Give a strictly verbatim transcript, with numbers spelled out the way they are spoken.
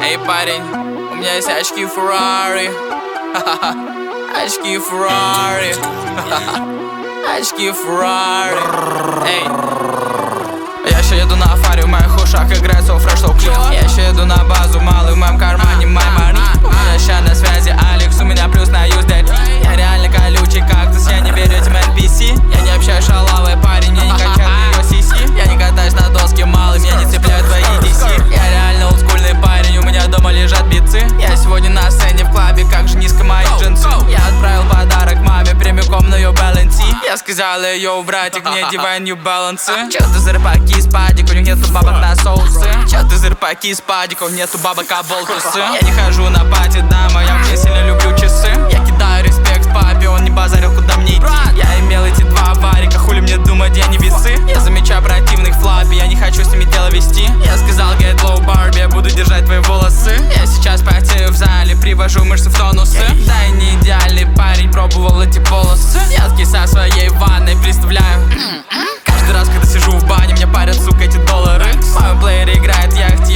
Эй, парень, у меня есть очки Ferrari. Очки Ferrari. Очки Ferrari. Эй. Я еще еду на афаре, в моих ушах играет сол фреш, сол клин. Я еще еду на базу, малый в моем кармане my money. У меня ща на связи Алекс, у меня плюс на юзде. Я реально колючий кактус, я не верю этим эн пи си. Я не общаюсь шалавой, парень, мне не качают ее сиси. Я не катаюсь на доске, малый, меня не цепляют твои ди си. Я реально олдскульный парень, у меня дома лежат бицы. Я сегодня на сцене в клабе, как же низко мои джинсы. Я отправил подарок маме прямиком на ее баланси. Я сказал ей, йоу, братик, не одевай New Balance. Чё ты за рыбаки из падик, у них нету бабок на соусы. Чё ты за рыбаки из падиков, нету бабок, а болтусы. Я не хожу на пати, дама, я очень сильно люблю часы. Я кидаю респект папе, он не базарил, куда мне идти. Я имел эти два аварика, хули мне думать, я не весы. Я замечаю противных флапи, я не хочу с ними дело вести. Я сказал, get low Барби, я буду держать твои волосы. Я сейчас потею в зале, привожу мышцы в тонусы. Да, я не идеальный парень, пробовал эти полосы. Я со своей ванной, представляю. Каждый раз, когда сижу в бане, мне парят, сука, эти доллары. В моем плеере играет яхте.